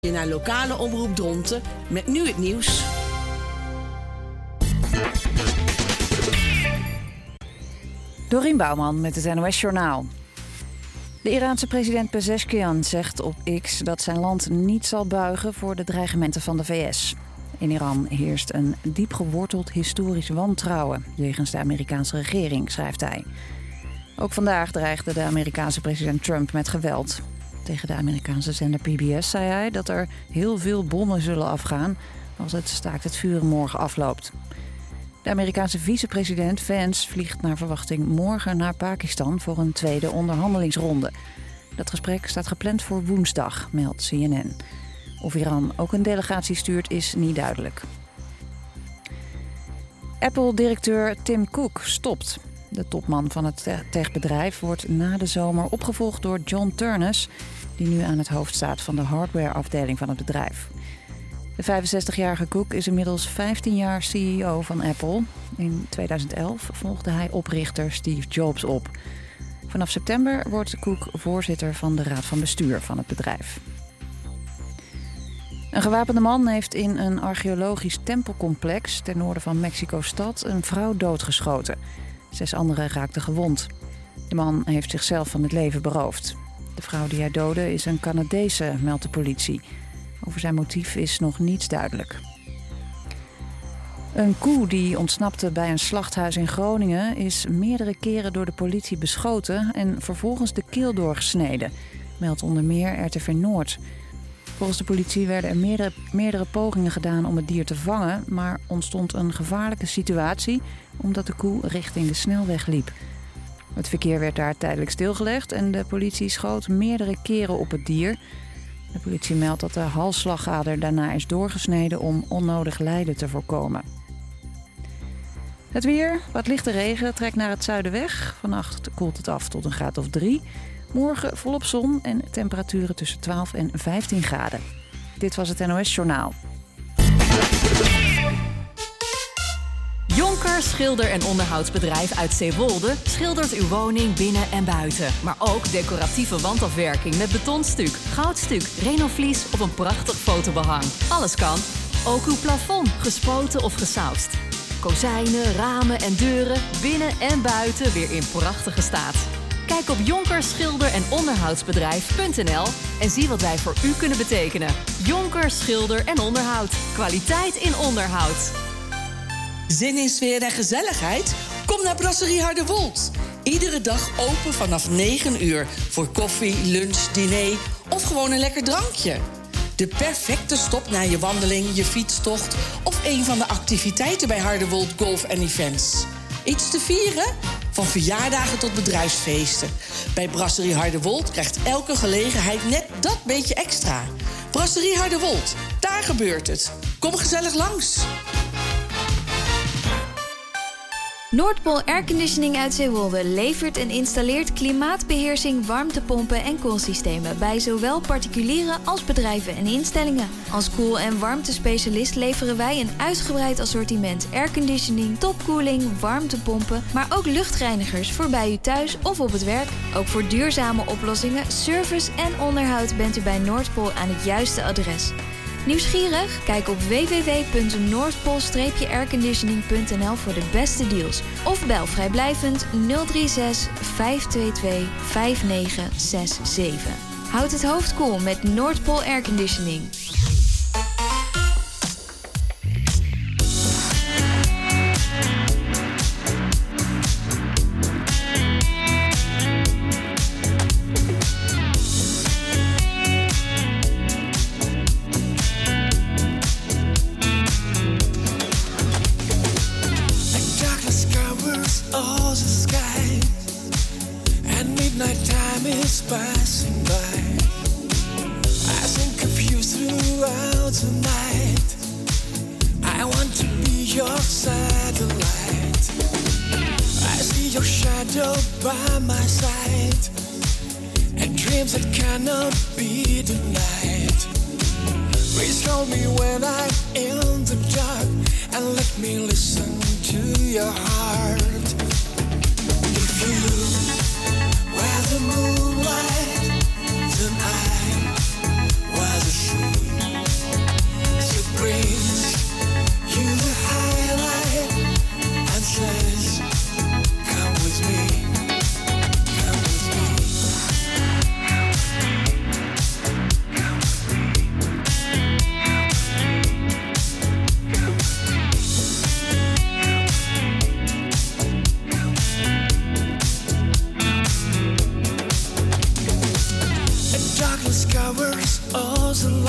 Je naar lokale omroep Dronten met nu het nieuws. Dorien Bouwman met het NOS-journaal. De Iraanse president Pezeshkian zegt op X dat zijn land niet zal buigen voor de dreigementen van de VS. In Iran heerst een diep geworteld historisch wantrouwen jegens de Amerikaanse regering, schrijft hij. Ook vandaag dreigde de Amerikaanse president Trump met geweld. Tegen de Amerikaanse zender PBS zei hij dat er heel veel bommen zullen afgaan als het staakt het vuren morgen afloopt. De Amerikaanse vicepresident Vance vliegt naar verwachting morgen naar Pakistan voor een tweede onderhandelingsronde. Dat gesprek staat gepland voor woensdag, meldt CNN. Of Iran ook een delegatie stuurt is niet duidelijk. Apple-directeur Tim Cook stopt. De topman van het techbedrijf wordt na de zomer opgevolgd door John Ternus, die nu aan het hoofd staat van de hardwareafdeling van het bedrijf. De 65-jarige Cook is inmiddels 15 jaar CEO van Apple. In 2011 volgde hij oprichter Steve Jobs op. Vanaf september wordt Cook voorzitter van de raad van bestuur van het bedrijf. Een gewapende man heeft in een archeologisch tempelcomplex ten noorden van Mexico-stad een vrouw doodgeschoten. 6 anderen raakten gewond. De man heeft zichzelf van het leven beroofd. De vrouw die hij doodde is een Canadese, meldt de politie. Over zijn motief is nog niets duidelijk. Een koe die ontsnapte bij een slachthuis in Groningen is meerdere keren door de politie beschoten en vervolgens de keel doorgesneden, meldt onder meer RTV Noord. Volgens de politie werden er meerdere pogingen gedaan om het dier te vangen, maar ontstond een gevaarlijke situatie omdat de koe richting de snelweg liep. Het verkeer werd daar tijdelijk stilgelegd en de politie schoot meerdere keren op het dier. De politie meldt dat de halsslagader daarna is doorgesneden om onnodig lijden te voorkomen. Het weer, wat lichte regen, trekt naar het zuiden weg. Vannacht koelt het af tot een graad of 3. Morgen volop zon en temperaturen tussen 12 en 15 graden. Dit was het NOS-journaal. Jonker Schilder- en Onderhoudsbedrijf uit Zeewolde schildert uw woning binnen en buiten. Maar ook decoratieve wandafwerking met betonstuk, goudstuk, renovlies of een prachtig fotobehang. Alles kan. Ook uw plafond, gespoten of gesausd. Kozijnen, ramen en deuren, binnen en buiten weer in prachtige staat. Kijk op Jonker Schilder- en Onderhoudsbedrijf.nl en zie wat wij voor u kunnen betekenen. Jonker Schilder- en Onderhoud. Kwaliteit in onderhoud. Zin in sfeer en gezelligheid? Kom naar Brasserie Harderwold. Iedere dag open vanaf 9 uur voor koffie, lunch, diner of gewoon een lekker drankje. De perfecte stop na je wandeling, je fietstocht of een van de activiteiten bij Harderwold Golf en Events. Iets te vieren? Van verjaardagen tot bedrijfsfeesten. Bij Brasserie Harderwold krijgt elke gelegenheid net dat beetje extra. Brasserie Harderwold, daar gebeurt het. Kom gezellig langs. Noordpool Airconditioning uit Zeewolde levert en installeert klimaatbeheersing, warmtepompen en koelsystemen bij zowel particulieren als bedrijven en instellingen. Als koel- en warmtespecialist leveren wij een uitgebreid assortiment airconditioning, topkoeling, warmtepompen, maar ook luchtreinigers voor bij u thuis of op het werk. Ook voor duurzame oplossingen, service en onderhoud bent u bij Noordpool aan het juiste adres. Nieuwsgierig? Kijk op www.noordpool-airconditioning.nl voor de beste deals. Of bel vrijblijvend 036 522 5967. Houd het hoofd koel met Noordpool Airconditioning. Passing by, I think of you throughout the night. I want to be your satellite. I see your shadow by my side, and dreams that cannot be denied. Please call me when I'm in the dark, and let me listen to your heart. If you were the moonlight, then I was a tree.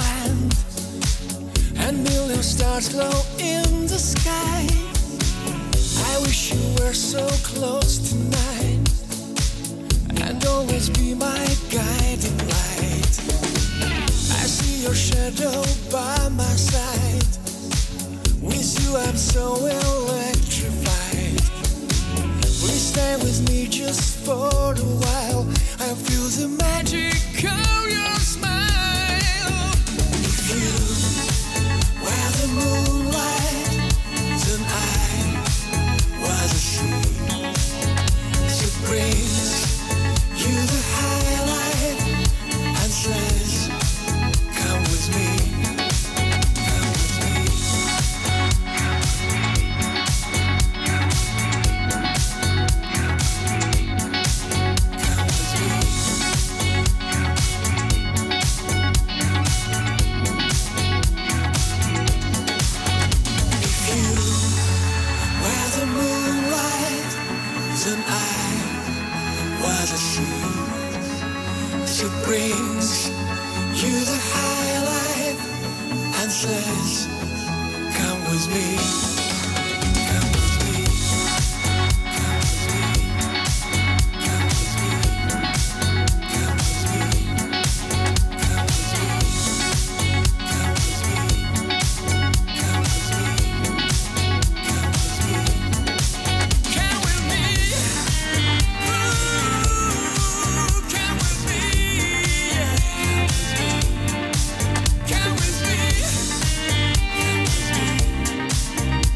land, and million stars glow in the sky. I wish you were so close tonight, and always be my guiding light. I see your shadow by my side. With you I'm so electrified. Please stay with me just for a while. I feel the magic of your smile. If you were the moonlight, then I was a sea. She brings you the highlight and says, come with me. She brings you the highlight and says, come with me. Come with me. Come with me. Come with me. Come with me. Come with me. Come with me. Come with me. Come with me. Come with me.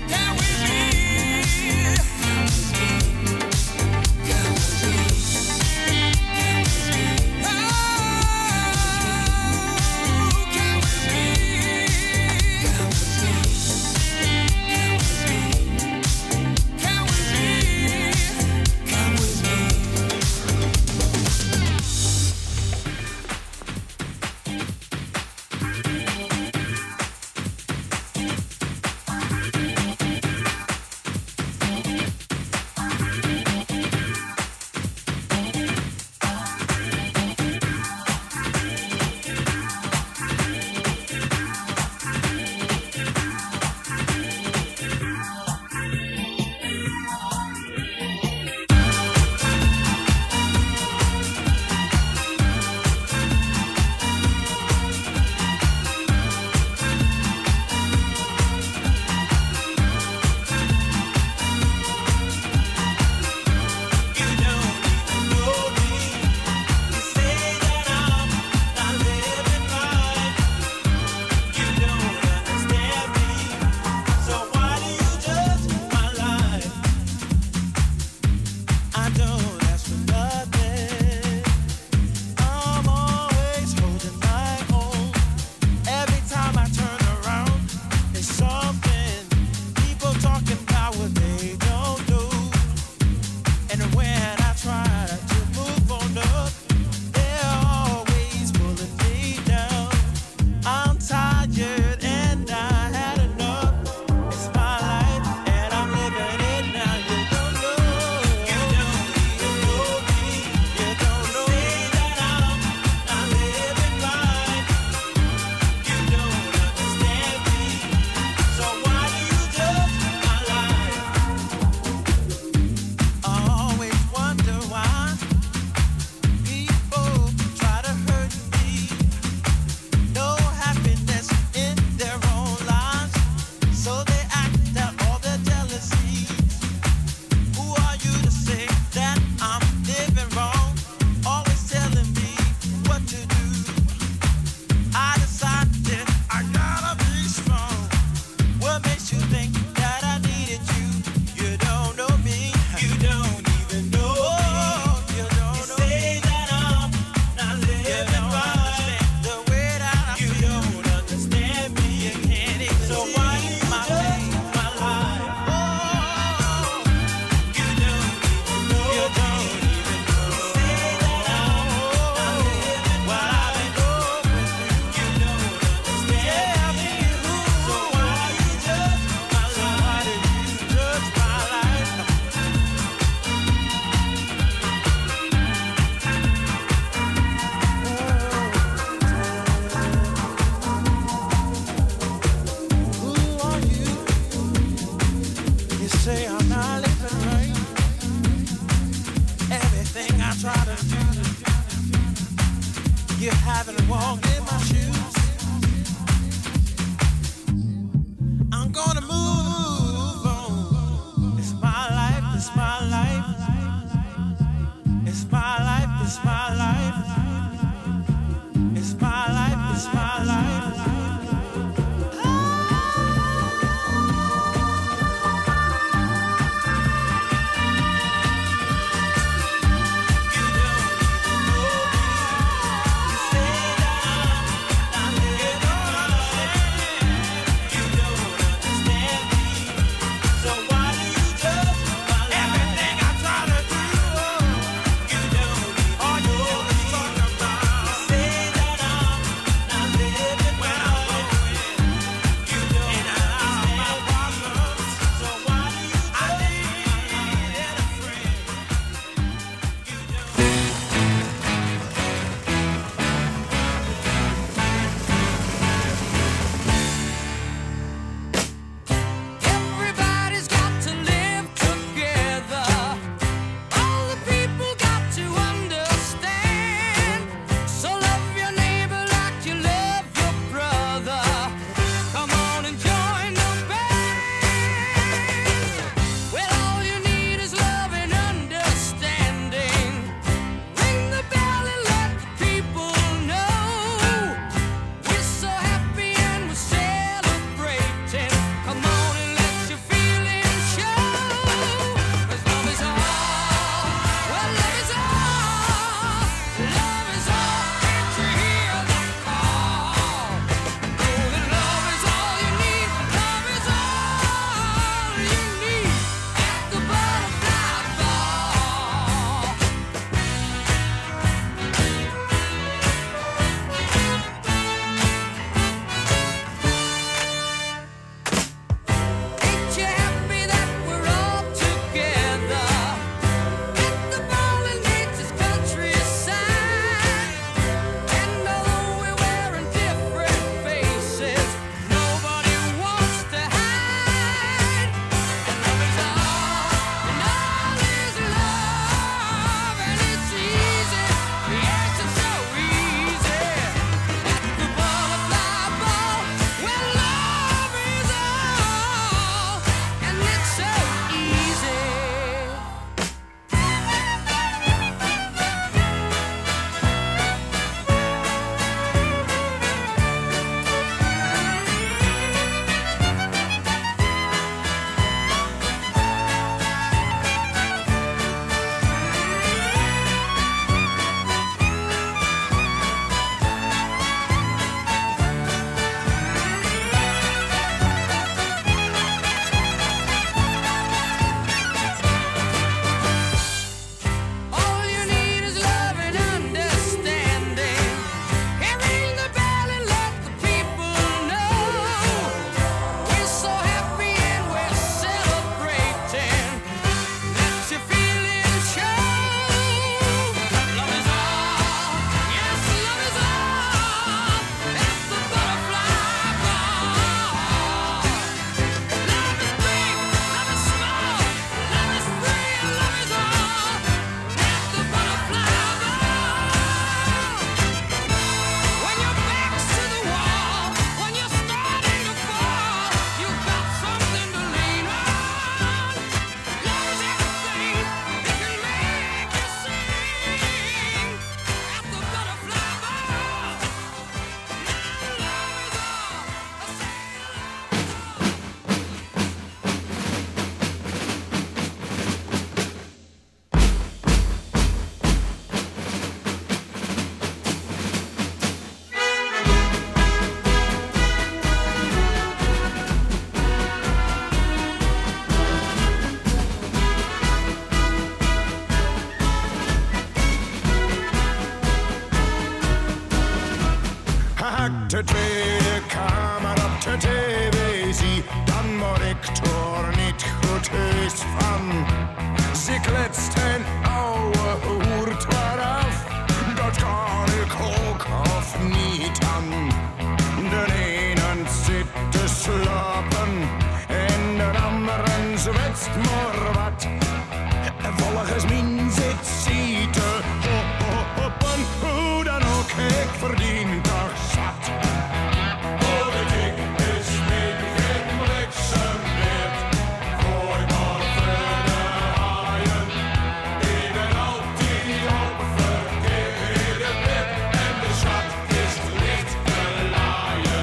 de kamer op de tv zie, dan word ik er niet goed heus van. Ze kletst een oude hoert eraf, dat kan ik ook of niet aan. De ene zit te slapen en de andere zwetst maar wat. Volgens mij zit ze te hoppen, hoe dan ook, ik verdien toch zat. Politiek is niet geen bliksemweert, gooi maar verder haaien. Ik ben altijd op verkeerde plek en de schat is licht te laaien.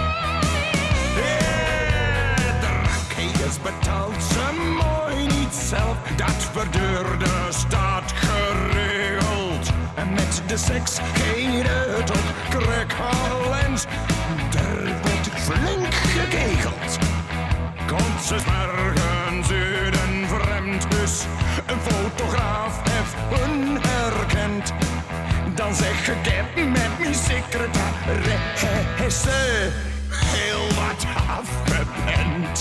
De raket betaalt ze mooi niet zelf, dat verduurde staat geregeld. En met de seks ging het op Krekhalens, daar wordt flink gekegeld. Komt ze 's morgens uit een vreemd huis, een fotograaf heeft hun herkend. Dan zeg ik heb met mijn secretaresse heel wat afgepend.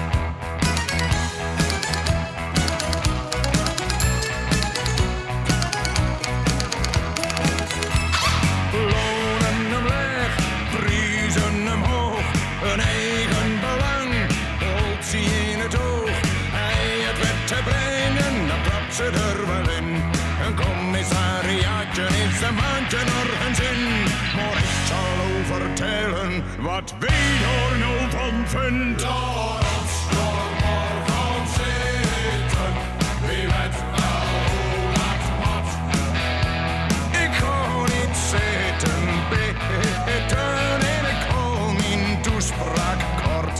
Lonen omlaag, prijzen omhoog, een eigen belang holt ze in het oog. Hij het wet te brengen, dan trapt ze er wel in. Een commissariaatje is een maandje nergens in. Maar ik zal overtellen wat wie er nou van vindt. Laat ons door morgen zitten, wie weet wel hoe laat wat. Ik ga niet zitten bitten en ik hou mijn toespraak kort.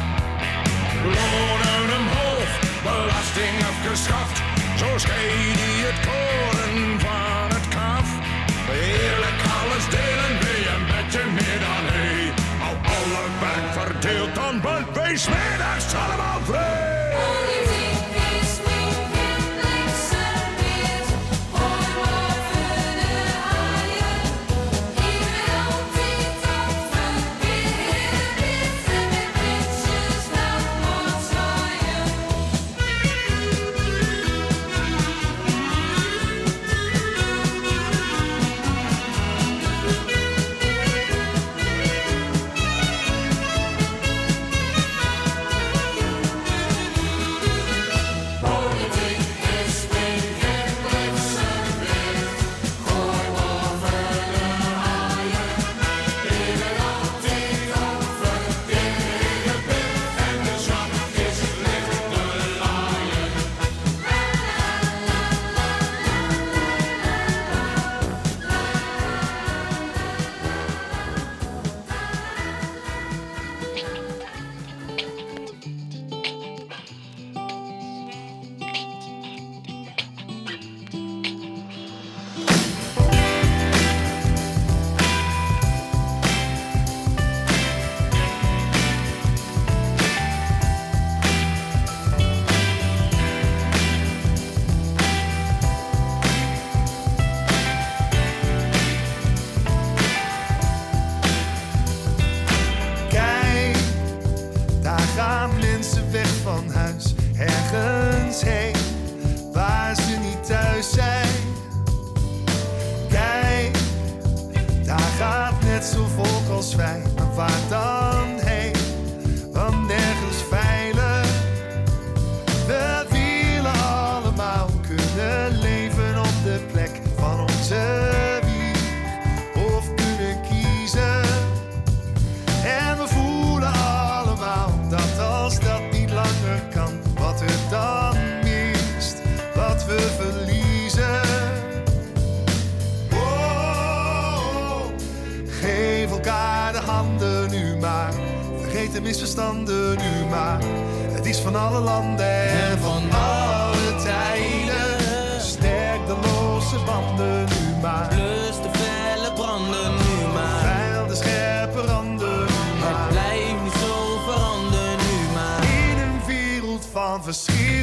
Lonen omhoog, belasting afgeschaft, zo scheid die het koren van het kaf. Eerlijk alles delen, wil je een beetje meer dan hij. Al alle werk verdeeld, dan bent wees middags allemaal vrij. De misverstanden nu maar. Het is van alle landen en van alle tijden. Sterk de losse banden nu maar. Plus de felle branden nu maar. Vuil de scherpe randen nu maar. Het blijft niet zo veranderen nu maar. In een wereld van verschil.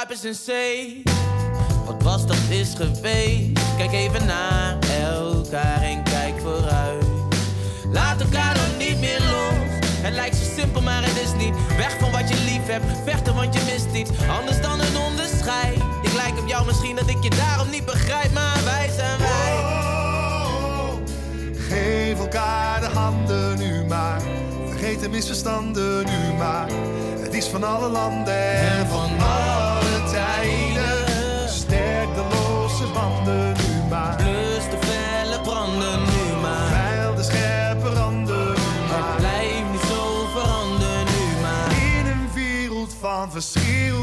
slaap is een zee. Wat was dat is geweest. Kijk even naar elkaar en kijk vooruit. Laat elkaar dan niet meer los. Het lijkt zo simpel, maar het is niet. Weg van wat je lief hebt, vechten want je mist iets. Anders dan een onderscheid. Ik lijk op jou misschien dat ik je daarom niet begrijp. Maar wij zijn wij. Oh, geef elkaar de handen nu maar. Vergeet de misverstanden nu maar. Het is van alle landen en van alle tijden. Sterk de losse banden nu maar. Blus de felle branden nu maar. Veil de scherpe randen nu maar. Het blijft niet zo veranderen nu maar. In een wereld van verschil.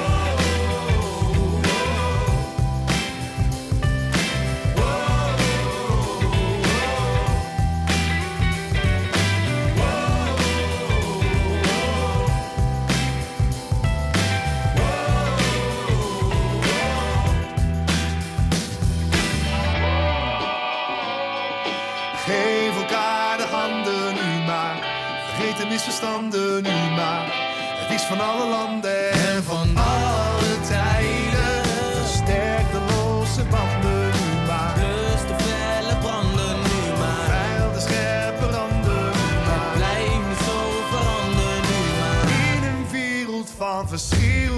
Geef elkaar de handen nu maar. Vergeet de misverstanden nu maar. Het is van alle landen en van alle tijden. Sterk de losse banden nu maar. Blus de felle branden nu maar. Veil de scherpe randen nu maar. Blijf niet zo veranderen nu maar. In een wereld van verschil.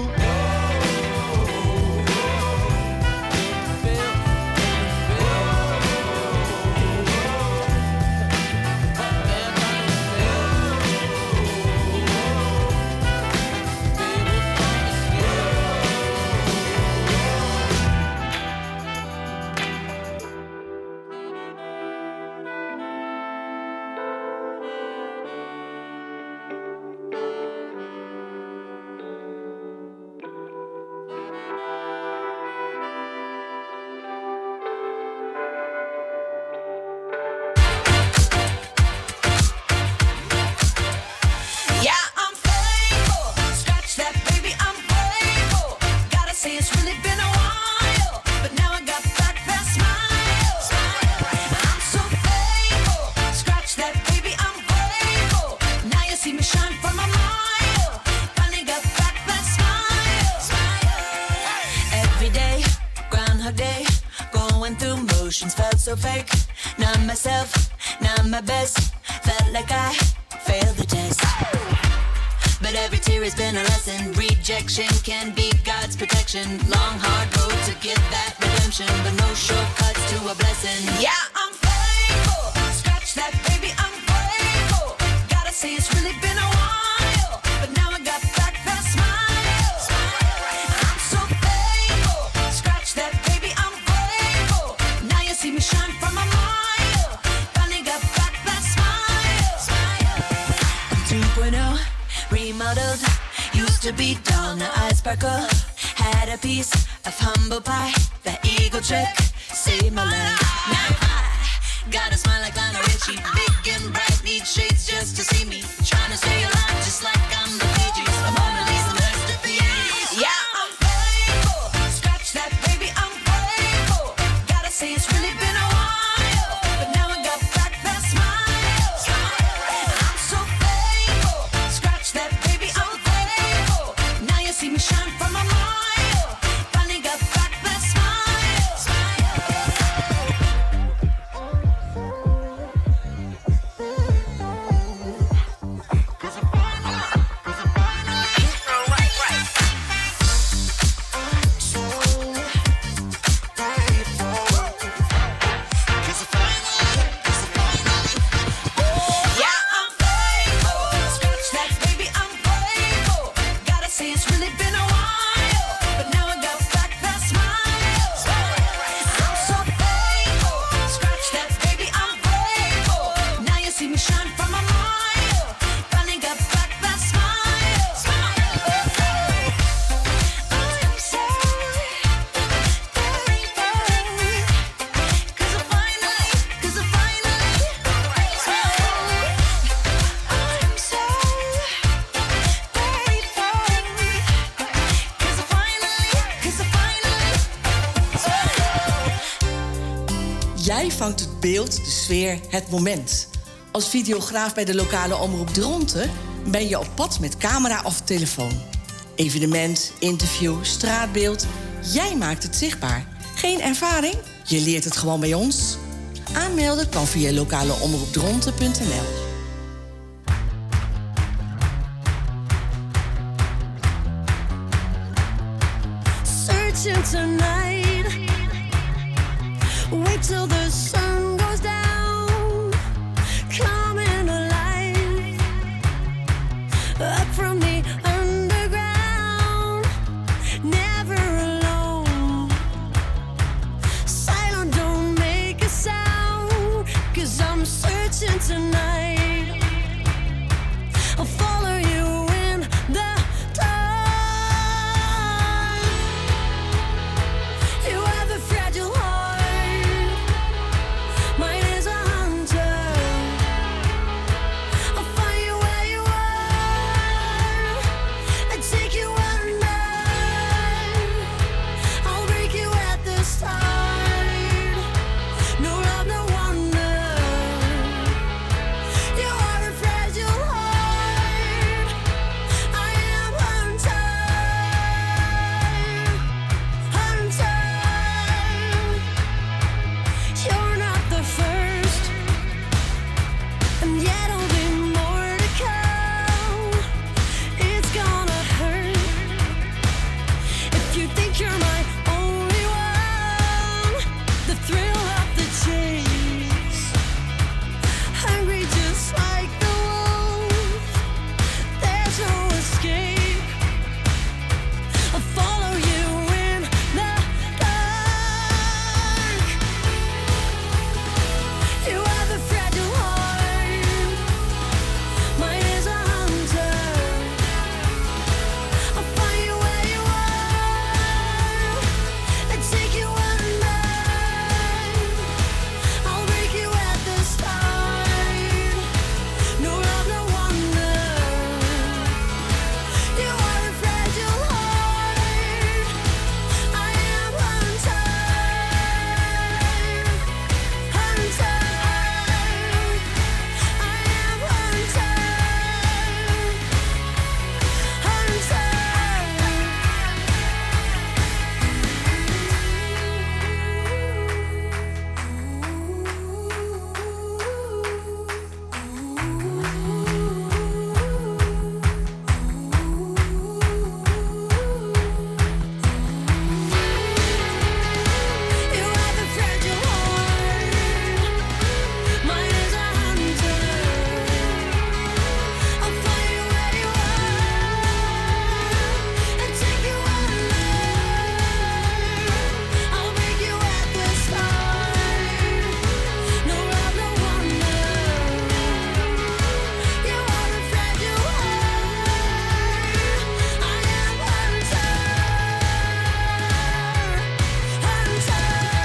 Felt so fake, not myself, not my best. Felt like I failed the test. But every tear has been a lesson. Rejection can be God's protection. Long hard road to get that redemption, but no shortcuts to a blessing. Yeah, I'm faithful. Scratch that, baby, I'm grateful. Gotta say it's really been a while, but now I got back that smile. I'm so faithful. Scratch that, baby, I'm grateful. Now you see me shine from a mile. Finally got back that smile. I'm 2.0, remodeled. Used to be dull, now I sparkle. Had a piece of humble pie. That eagle trick saved my life. Now I got a smile like Lionel Richie. Big and bright, need shades just to see me. Trying to stay alive just like I'm the Bee Gees. A Mona Lisa masterpiece. Yeah, I'm faithful. Scratch that, baby, I'm grateful. Gotta say it's really been a while, but now I got back that smile. I'm so faithful. Scratch that, baby, I'm grateful. Now you see me shine from a mile. Finally got back that smile. Yeah, I'm faithful. Scratch that, baby, I'm grateful. Gotta say it's really been a while, but now I got back that smile. I'm so faithful. Scratch that, baby, I'm grateful. Now you see me shine from a mile. Finally got back that smile. I'm so thankful. 'Cause I finally I'm so Jij vangt het beeld, de sfeer, het moment. Als videograaf bij de lokale omroep Dronten ben je op pad met camera of telefoon. Evenement, interview, straatbeeld. Jij maakt het zichtbaar. Geen ervaring? Je leert het gewoon bij ons. Aanmelden kan via lokaleomroepdronten.nl. Searching tonight. Wait till the sun goes down. Coming alive. Up from the underground. Never alone. Silent, don't make a sound. 'Cause I'm searching tonight. I'll follow you in the dark. You have a fragile heart. Mine is a hunter. I'll find you where you are and take you under. I'll break you at the start. No love, no wonder. You are a fragile heart. I am hunter. Hunter. You're not the first, and yet there'll be more to come. It's gonna hurt if you think you're my only one. The thrill of the chase, hungry just like the wolf. There's no escape. I'll follow you in the dark. You have a fragile heart. Mine is a hunter. I'll find you where you are and take you under. I'll break you at the start. No love, no wonder. You are a fragile heart. I am hunter. Hunter. I am hunter. You have a fragile heart. Mine is a hunter. I'll find you where you are and take you under. I'll break you at the start. No love, no wonder. You are a fragile heart. I am hunter. Hunter.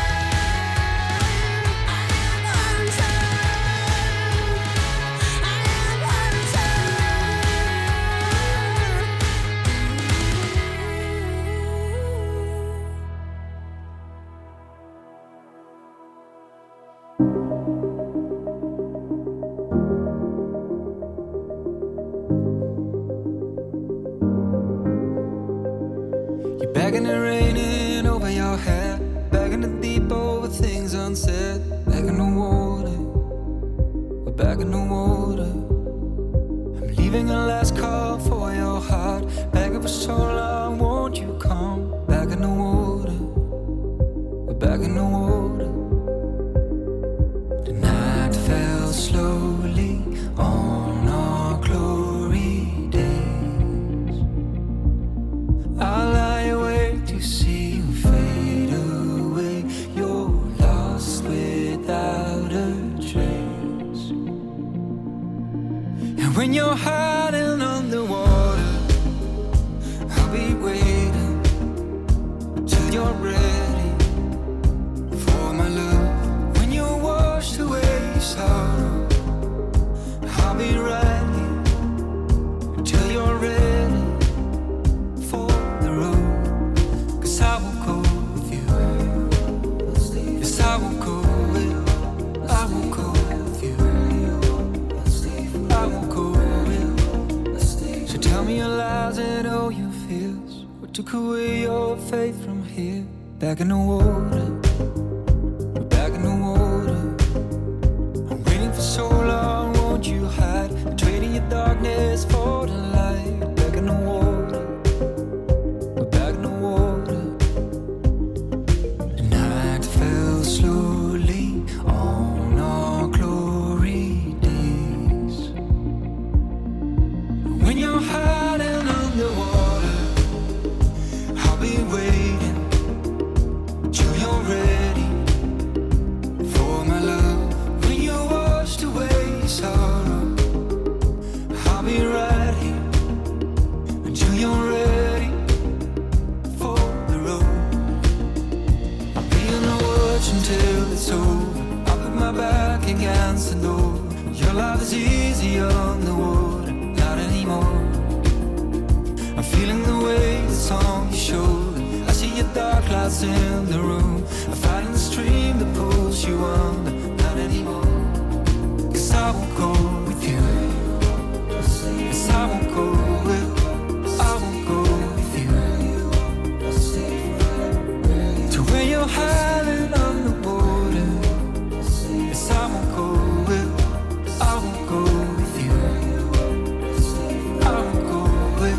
You're begging and raining over your head, begging to deep over things unsaid, begging the water, we're begging the water. I'm leaving a last call for your heart, begging for so long, won't you come? Begging the water, we're begging the water. The night fell slowly on our glory days. I lie awake to see you fade away. You're lost without a trace. And when you're hiding underwater, I'll be waiting till you're ready for my love. When you're washed away sorrow, I'll be right here till you're ready for the road. 'Cause I will go with you. Yes, I will go with you. I will go with you. I will go with you. So tell me your lies and all you feel. took away your faith from here. Back in the water, we're back in the water. I'm waiting for so long, won't you hide? Trading your darkness for the light. Back in the water, we're back in the water. The night fell slowly on our glory days. When you're hiding underwater, I'll be waiting till you're ready for my love. When you washed away sorrow, I'll be right here until you're ready for the road. I'll be on the watch until it's over. I'll put my back against the door. Your life is easy on the water, not anymore. I'm feeling the weight that's on your shoulder. I see your dark clouds in the room. I'm fighting the stream that pulls you under, not anymore. 'Cause I won't go with you. 'Cause I won't go with, I won't go with you. To where you're hiding underwater. 'Cause I won't go with, I won't go with you. I won't go with.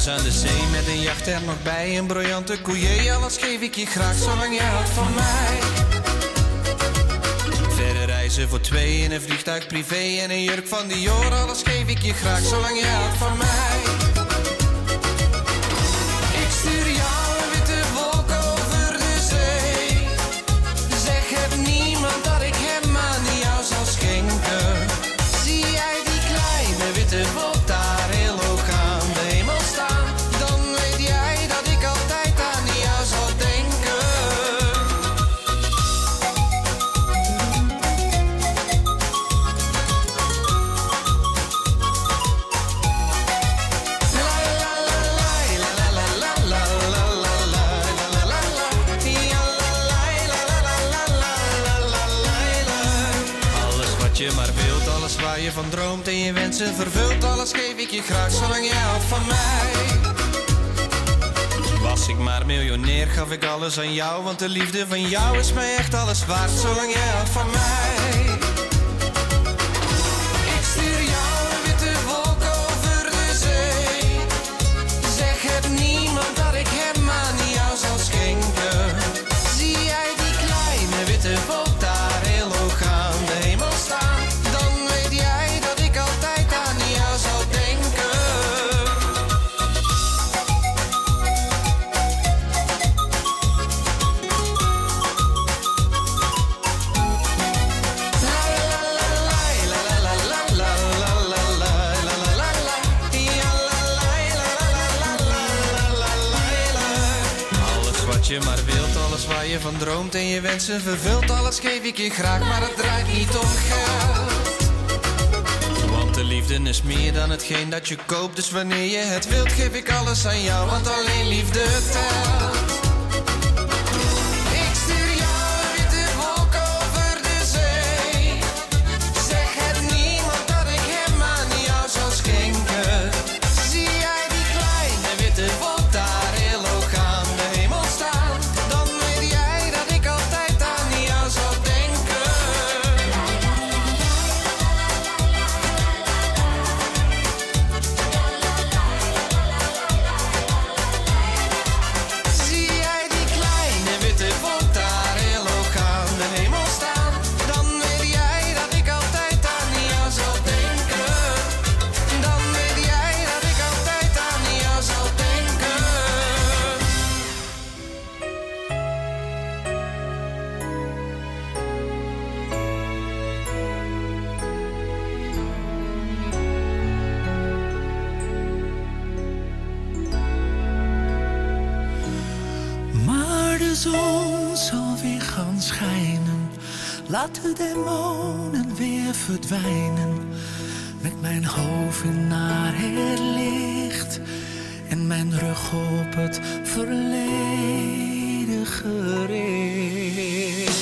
Ergens aan de zee met een jacht er nog bij. Een briljante couillé, alles geef ik je graag, zolang je houdt van mij. Verre reizen voor twee in een vliegtuig privé en een jurk van Dior, alles geef ik je graag, zolang je houdt van mij. Ik stuur jou een witte wolk over de zee. Zeg het niemand dat ik hem aan jou zal schenken. Zie jij die kleine witte wolk daar heel hoog aan de hemel staan? Dan weet jij dat ik altijd aan jou zal denken. Je maar wilt, alles waar je van droomt en je wensen vervult, alles geef ik je graag, zolang je houdt van mij. Was ik maar miljonair, gaf ik alles aan jou, want de liefde van jou is mij echt alles waard, zolang je houdt van mij. Ik stuur jou een witte wolk over de zee. Zeg het niemand dat ik hem aan jou zal schenken. Zie jij die kleine witte wolk daar heel hoog aan de hemel staan? Dan weet jij dat ik altijd aan jou zal denken. Alles wat je maar wilt, alles waar je van droomt en je wensen vervult, alles geef ik je graag, maar het draait niet om geld. Want de liefde is meer dan hetgeen dat je koopt, dus wanneer je het wilt geef ik alles aan jou, want alleen liefde telt. Ik stuur jou een witte wolk over de zee. Zeg het niemand dat ik hem aan jou zal schenken. Zie jij die kleine witte wolk daar heel hoog aan de hemel staan? Dan weet jij dat ik altijd aan jou zal denken. Zie jij die kleine witte wolk daar heel hoog aan de hemel staan? Dan weet jij dat ik altijd aan jou zal denken. Dan weet jij dat ik altijd aan jou zal denken. Maar de zon zal weer gaan schijnen. Laat de demonen weer verdwijnen. Met mijn hoofd naar het licht. En mijn rug op het verleden gericht.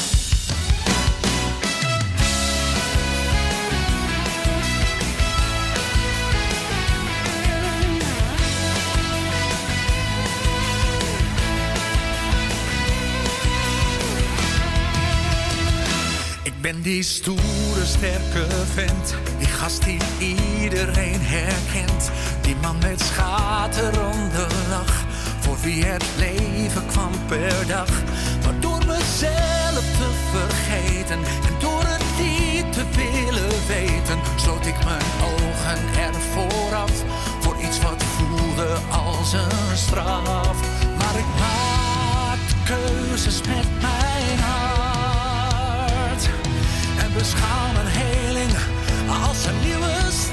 Ik ben die stoere, sterke vent. Die gast die iedereen herkent. Die man met schaterende lach. Voor wie het leven kwam per dag. Maar door mezelf te vergeten. En door het niet te willen weten. Sloot ik mijn ogen er vooraf. Voor iets wat voelde als een straf. Maar ik maak keuzes met mijn hart. En beschouw mijn heling als een nieuwe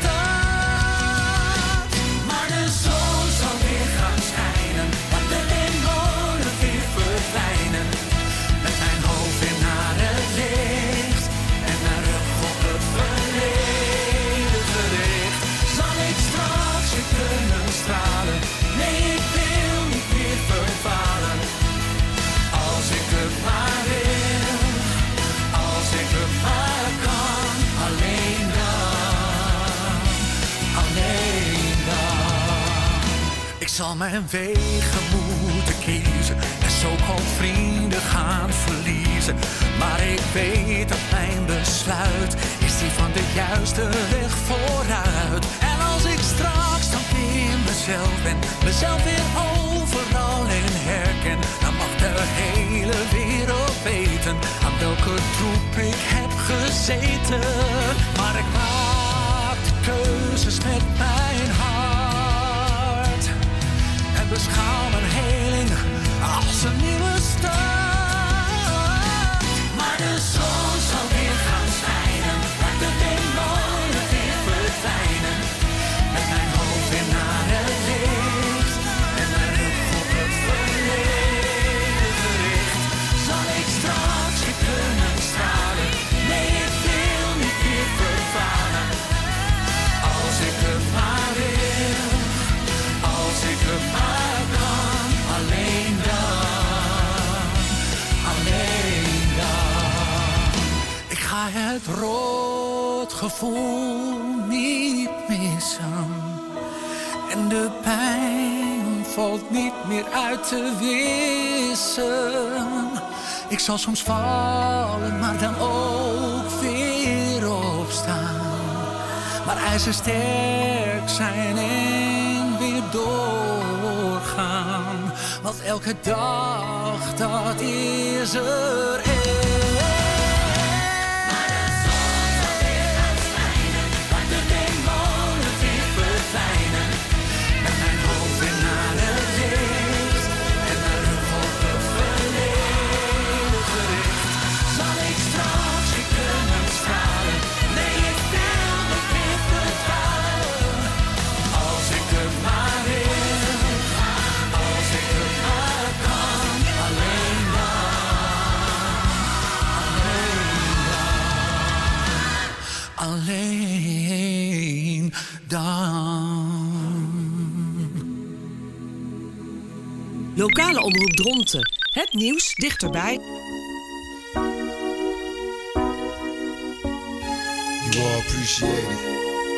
start. Maar de zon zal weer gaan schijnen. Laat de demonen weer verdwijnen. Met mijn hoofd weer naar het licht. En mijn rug op het verleden gericht. Zal ik straks weer kunnen stralen. Nee, ik wil niet meer vervalen. Als ik het maar wil. Als ik het maar kan. Alleen dan. Alleen dan. Ik zal mijn wegen moeten kiezen. En zo ook vrienden gaan verliezen. Maar ik weet dat mijn besluit is die van de juiste weg vooruit. En als ik straks dan weer mezelf ben, weten. Maar ik maak de keuzes met mijn hart. En beschouw mijn heling als een nieuwe start. Maar de zon zal weer gaan schijnen. Laat de demonen weer verdwijnen. Met mijn hoofd weer naar het licht. En mijn rug op het verleden gericht. Zal ik straks weer kunnen stralen. Nee, ik wil niet meer vervaren. Als ik het maar wil. Als ik het maar kan. Alleen dan. Alleen dan. Ik ga het rotgevoel niet missen. En de pijn valt niet meer uit te wissen. Ik zal soms vallen, maar dan ook weer opstaan. Maar ijzersterk zijn en weer doorgaan. Want elke dag, dat is er één. Maar de zon zal weer gaan schijnen. Laat de demonen weer verdwijnen. Met mijn hoofd weer naar het licht. En mijn rug op het verleden gericht. Zal ik straks weer kunnen stralen. Nee, ik wil niet meer verdwalen. Als ik het maar wil. Als ik het maar kan. Alleen dan. Alleen dan. Lokale omroep Dronten. Het nieuws dichterbij. You all appreciate it.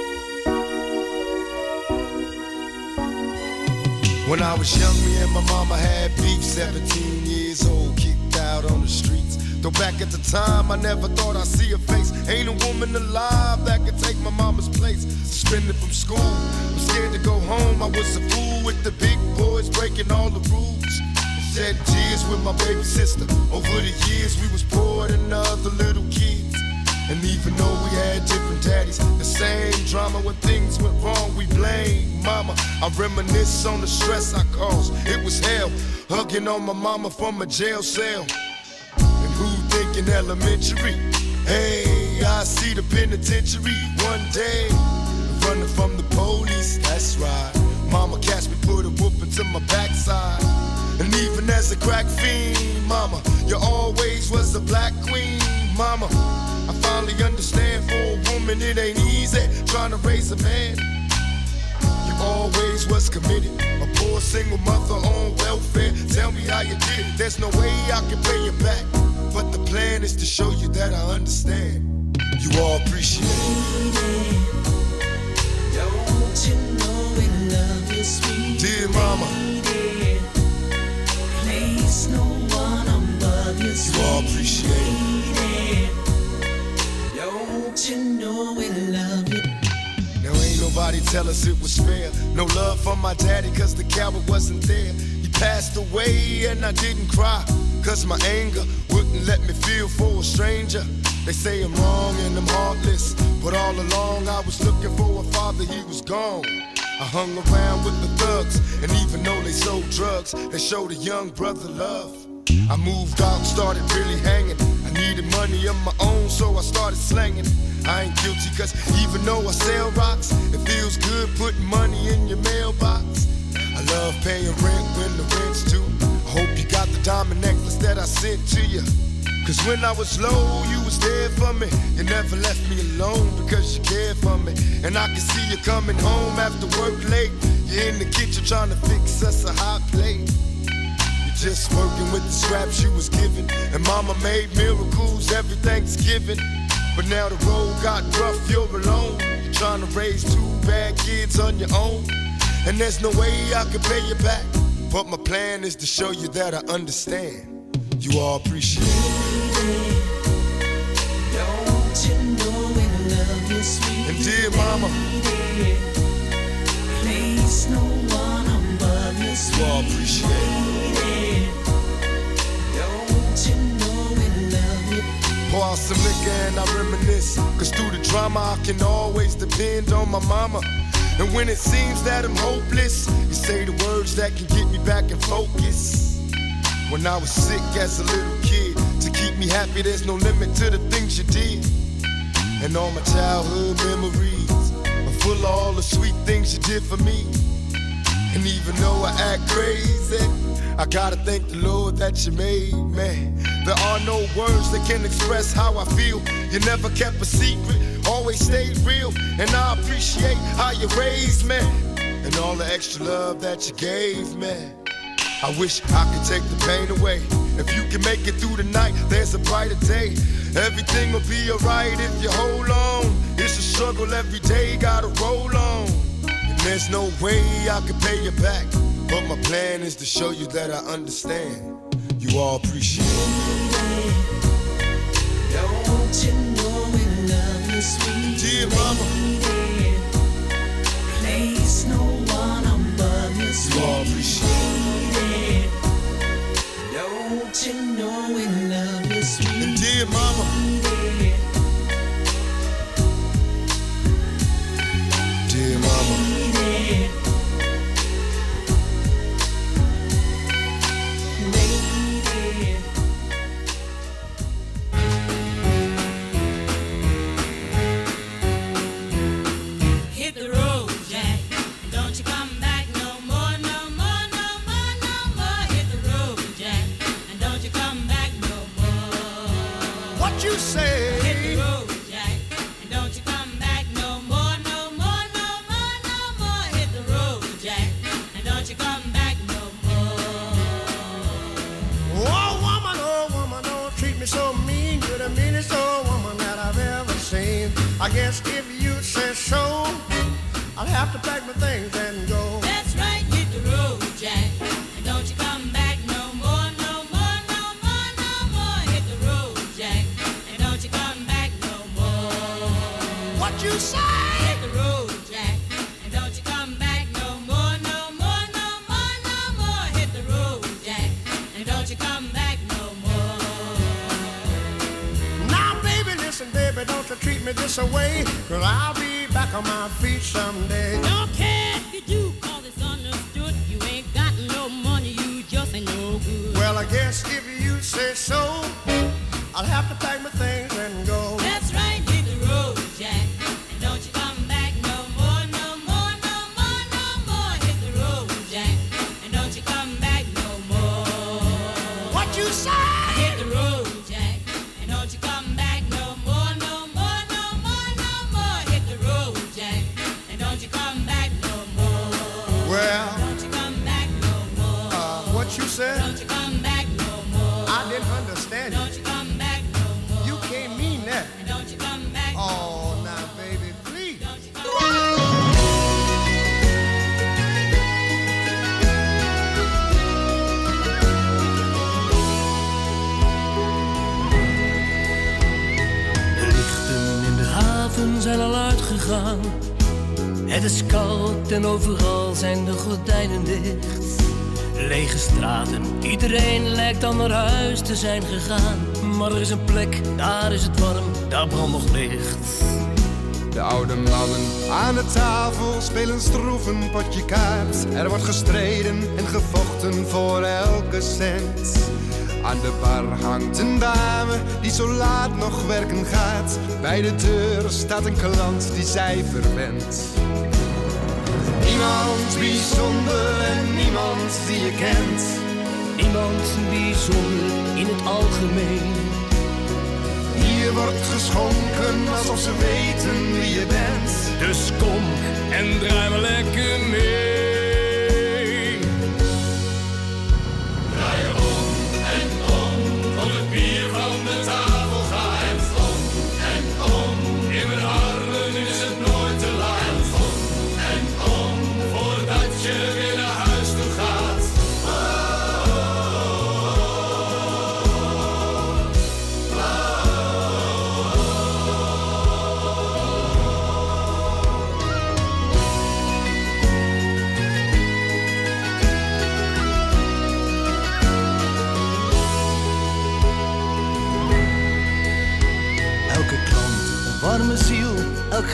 When I was young, me and my mama had beef. 17 years old, kicked out on the streets. Though back at the time, I never thought I'd see her face. Ain't a woman alive that could take my mama's place. Suspended from school, I'm scared to go home. I was a fool with the big boys, breaking all the rules. Shed tears with my baby sister. Over the years, we was poor than other little kids. And even though we had different daddies, the same drama when things went wrong, we blame mama. I reminisce on the stress I caused. It was hell, hugging on my mama from a jail cell. And who thinking elementary? Hey, I see the penitentiary one day. Running from the police, that's right. Mama catch me, put a whooping to my backside. And even as a crack fiend, mama, you always was a black queen, mama. I finally understand for a woman it ain't easy trying to raise a man. You always was committed, a poor single mother on welfare. Tell me how you did it, there's no way I can pay you back. But the plan is to show you that I understand. You all appreciate it. Don't you know we love you, sweet dear mama. Place no one above you, you all appreciate it. Don't you know we love you? Now ain't nobody tell us it was fair. No love from my daddy cause the coward wasn't there. He passed away and I didn't cry cause my anger wouldn't let me feel for a stranger. They say I'm wrong and I'm heartless, but all along I was looking for a father, he was gone. I hung around with the thugs, and even though they sold drugs, they showed a young brother love. I moved out, started really hanging. I needed money of my own, so I started slanging. I ain't guilty, cause even though I sell rocks, it feels good putting money in your mailbox. I love paying rent when the rent's due. I hope you got the diamond necklace that I sent to you. Cause when I was low, you was there for me. You never left me alone because you cared for me. And I can see you coming home after work late. You're in the kitchen trying to fix us a hot plate. You're just working with the scraps you was given. And mama made miracles every Thanksgiving. But now the road got rough, you're alone. You're trying to raise 2 bad kids on your own. And there's no way I can pay you back. But my plan is to show you that I understand. You all appreciate it. Don't you know we love you, sweet and dear mama, place no one above you, sweet you all appreciate it. Don't you know we love you? Pour out some liquor and I reminisce mama, I can always depend on my mama. And when it seems that I'm hopeless, you say the words that can get me back in focus. When I was sick as a little kid, to keep me happy, there's no limit to the things you did. And all my childhood memories are full of all the sweet things you did for me. And even though I act crazy, I gotta thank the Lord that you made me. There are no words that can express how I feel. You never kept a secret, always stayed real. And I appreciate how you raised me and all the extra love that you gave me. I wish I could take the pain away. If you can make it through the night, there's a brighter day. Everything will be alright if you hold on. It's a struggle every day, gotta roll on. And there's no way I can pay you back, but my plan is to show you that I understand. You all appreciate it. Don't you know we love you, sweet dear mama. Place no one above you, sweet. You all appreciate it. Don't you know we love you, sweet. And dear mama. Dear mama. I guess if you say so, I'll have to pack my things and go. That's right, hit the road, Jack. And don't you come back no more, no more, no more, no more. Hit the road, Jack. And don't you come back no more. What you say? Hit the road, Jack. And don't you come back no more, no more, no more, no more. Hit the road, Jack. And don't you come back no more. Now, baby, listen, baby, don't you treat me this away, 'cause I'll be back on my feet someday. Don't care if you do, 'cause it's understood. You ain't got no money, you just ain't no good. Well, I guess if you say so, I'll have to pack my things and go. That's right, hit the road, Jack. And don't you come back no more, no more, no more, no more. Hit the road, Jack. And don't you come back no more. What you say? Hit the road, Jack. And don't you come back no more, no more, no more, no more. Hit the road, Jack. And don't you come back no more. Well, don't you come back no more. What you said? Don't you come back no more. I didn't understand it. Don't you come back no more. You can't mean that. And don't you come back no more. Oh, now, baby, please. Don't you come back. De lichten in de haven zijn al uitgegaan. Het is koud en overal zijn de gordijnen dicht. Lege straten, iedereen lijkt al naar huis te zijn gegaan. Maar er is een plek, daar is het warm, daar brandt nog licht. De oude mannen aan de tafel spelen stroef een potje kaart. Er wordt gestreden en gevochten voor elke cent. Aan de bar hangt een dame die zo laat nog werken gaat. Bij de deur staat een klant die zij verwendt. Niemand bijzonder en niemand die je kent. Niemand bijzonder in het algemeen. Hier wordt geschonken alsof ze weten wie je bent. Dus kom en draai maar lekker mee. Draai je om en om, tot het bier van de tafel gaat. Om en om, in mijn armen is het nooit te laat. Om en om, voordat je weer naar huis toe gaat.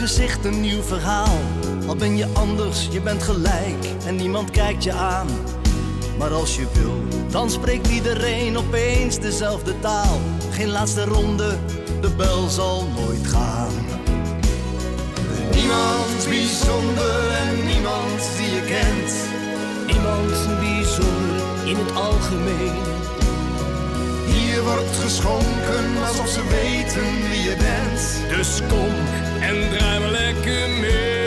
gezicht een nieuw verhaal. Al ben je anders, je bent gelijk en niemand kijkt je aan. Maar als je wil, dan spreekt iedereen opeens dezelfde taal. Geen laatste ronde, de bel zal nooit gaan. Niemand bijzonder en niemand die je kent. Niemand bijzonder in het algemeen. Hier wordt geschonken alsof ze weten wie je bent. Dus kom en draai maar lekker mee.